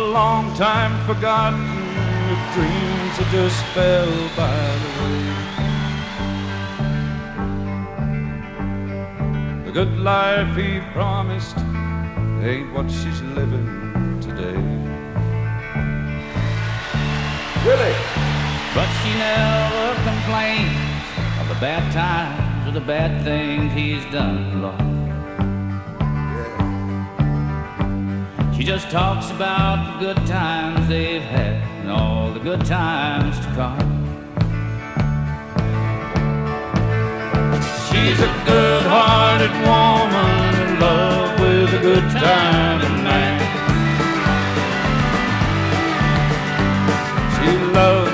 long time forgotten, with dreams that just fell by the way. The good life he promised ain't what she's living today. Really? But she never complains of the bad times or the bad things he's done, Lord. She just talks about the good times they've had and all the good times to come. She's a good-hearted woman in love with a good-time man.